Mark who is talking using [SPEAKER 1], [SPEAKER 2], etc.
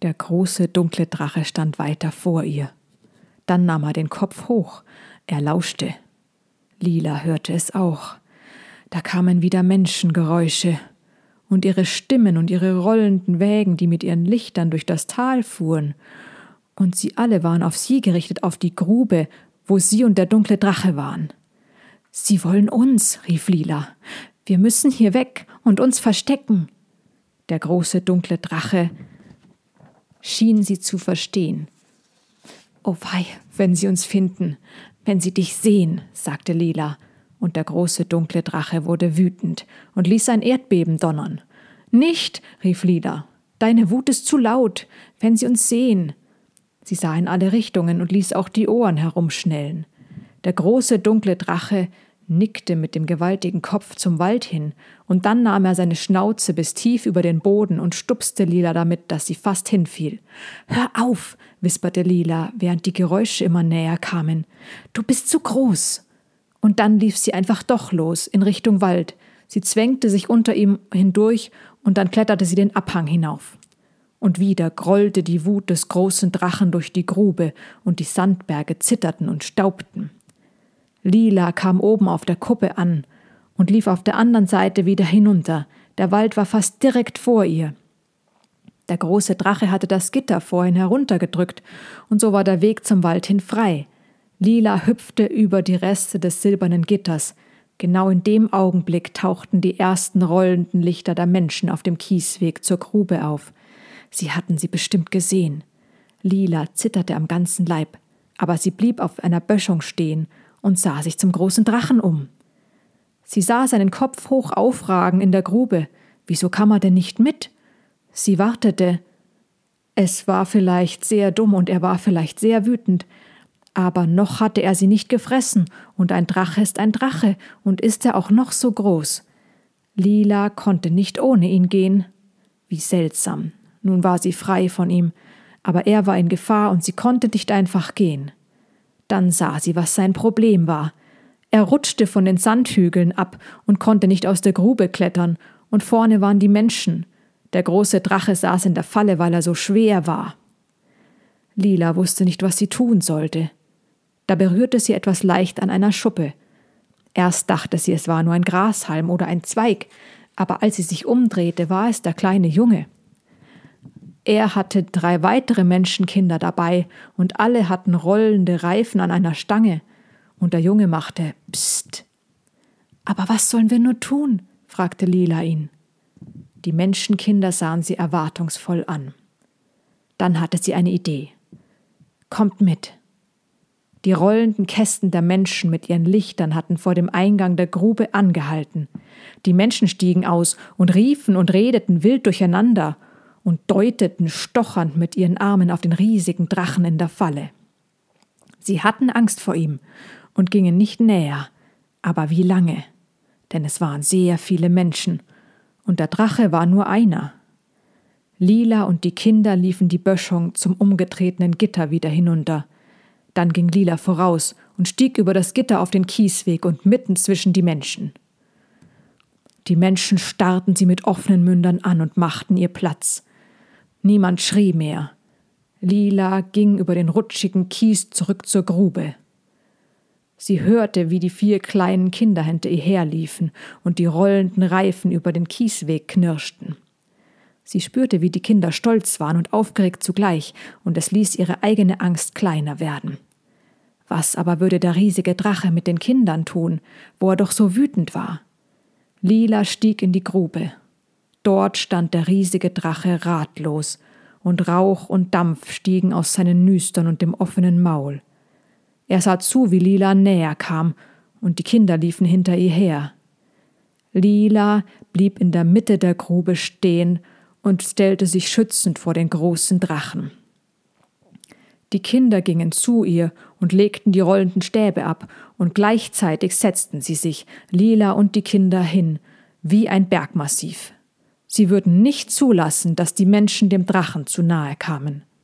[SPEAKER 1] Der große, dunkle Drache stand weiter vor ihr. Dann nahm er den Kopf hoch. Er lauschte. Lila hörte es auch. Da kamen wieder Menschengeräusche. Und ihre Stimmen und ihre rollenden Wägen, die mit ihren Lichtern durch das Tal fuhren. Und sie alle waren auf sie gerichtet, auf die Grube, wo sie und der dunkle Drache waren. »Sie wollen uns«, rief Lila. »Wir müssen hier weg und uns verstecken.« Der große, dunkle Drache schien sie zu verstehen. »Oh wei, wenn sie uns finden, wenn sie dich sehen«, sagte Lila. Und der große, dunkle Drache wurde wütend und ließ ein Erdbeben donnern. »Nicht«, rief Lila, »deine Wut ist zu laut, wenn sie uns sehen.« Sie sah in alle Richtungen und ließ auch die Ohren herumschnellen. Der große, dunkle Drache nickte mit dem gewaltigen Kopf zum Wald hin, und dann nahm er seine Schnauze bis tief über den Boden und stupste Lila damit, dass sie fast hinfiel. »Hör auf«, wisperte Lila, während die Geräusche immer näher kamen. »Du bist zu groß.« Und dann lief sie einfach doch los, in Richtung Wald. Sie zwängte sich unter ihm hindurch und dann kletterte sie den Abhang hinauf. Und wieder grollte die Wut des großen Drachen durch die Grube und die Sandberge zitterten und staubten. Lila kam oben auf der Kuppe an und lief auf der anderen Seite wieder hinunter. Der Wald war fast direkt vor ihr. Der große Drache hatte das Gitter vorhin heruntergedrückt und so war der Weg zum Wald hin frei. Lila hüpfte über die Reste des silbernen Gitters. Genau in dem Augenblick tauchten die ersten rollenden Lichter der Menschen auf dem Kiesweg zur Grube auf. Sie hatten sie bestimmt gesehen. Lila zitterte am ganzen Leib, aber sie blieb auf einer Böschung stehen und sah sich zum großen Drachen um. Sie sah seinen Kopf hoch aufragen in der Grube. Wieso kam er denn nicht mit? Sie wartete. Es war vielleicht sehr dumm und er war vielleicht sehr wütend, aber noch hatte er sie nicht gefressen, und ein Drache ist ein Drache, und ist er auch noch so groß. Lila konnte nicht ohne ihn gehen. Wie seltsam. Nun war sie frei von ihm, aber er war in Gefahr und sie konnte nicht einfach gehen. Dann sah sie, was sein Problem war. Er rutschte von den Sandhügeln ab und konnte nicht aus der Grube klettern, und vorne waren die Menschen. Der große Drache saß in der Falle, weil er so schwer war. Lila wusste nicht, was sie tun sollte. Da berührte sie etwas leicht an einer Schuppe. Erst dachte sie, es war nur ein Grashalm oder ein Zweig, aber als sie sich umdrehte, war es der kleine Junge. Er hatte 3 weitere Menschenkinder dabei und alle hatten rollende Reifen an einer Stange. Und der Junge machte Psst. »Aber was sollen wir nur tun?« fragte Lila ihn. Die Menschenkinder sahen sie erwartungsvoll an. Dann hatte sie eine Idee. »Kommt mit!« Die rollenden Kästen der Menschen mit ihren Lichtern hatten vor dem Eingang der Grube angehalten. Die Menschen stiegen aus und riefen und redeten wild durcheinander und deuteten stochernd mit ihren Armen auf den riesigen Drachen in der Falle. Sie hatten Angst vor ihm und gingen nicht näher, aber wie lange? Denn es waren sehr viele Menschen und der Drache war nur einer. Lila und die Kinder liefen die Böschung zum umgetretenen Gitter wieder hinunter. Dann ging Lila voraus und stieg über das Gitter auf den Kiesweg und mitten zwischen die Menschen. Die Menschen starrten sie mit offenen Mündern an und machten ihr Platz. Niemand schrie mehr. Lila ging über den rutschigen Kies zurück zur Grube. Sie hörte, wie die 4 kleinen Kinder hinter ihr herliefen und die rollenden Reifen über den Kiesweg knirschten. Sie spürte, wie die Kinder stolz waren und aufgeregt zugleich, und es ließ ihre eigene Angst kleiner werden. Was aber würde der riesige Drache mit den Kindern tun, wo er doch so wütend war? Lila stieg in die Grube. Dort stand der riesige Drache ratlos, und Rauch und Dampf stiegen aus seinen Nüstern und dem offenen Maul. Er sah zu, wie Lila näher kam, und die Kinder liefen hinter ihr her. Lila blieb in der Mitte der Grube stehen und stellte sich schützend vor den großen Drachen. Die Kinder gingen zu ihr und legten die rollenden Stäbe ab, und gleichzeitig setzten sie sich, Lila und die Kinder, hin, wie ein Bergmassiv. Sie würden nicht zulassen, dass die Menschen dem Drachen zu nahe kamen.